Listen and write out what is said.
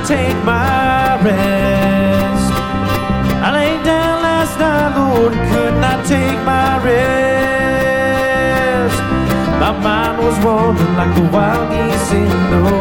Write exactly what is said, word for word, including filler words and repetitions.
take my rest. I laid down last night, Lord, and could not take my rest. My mind was wandering like the wild geese in the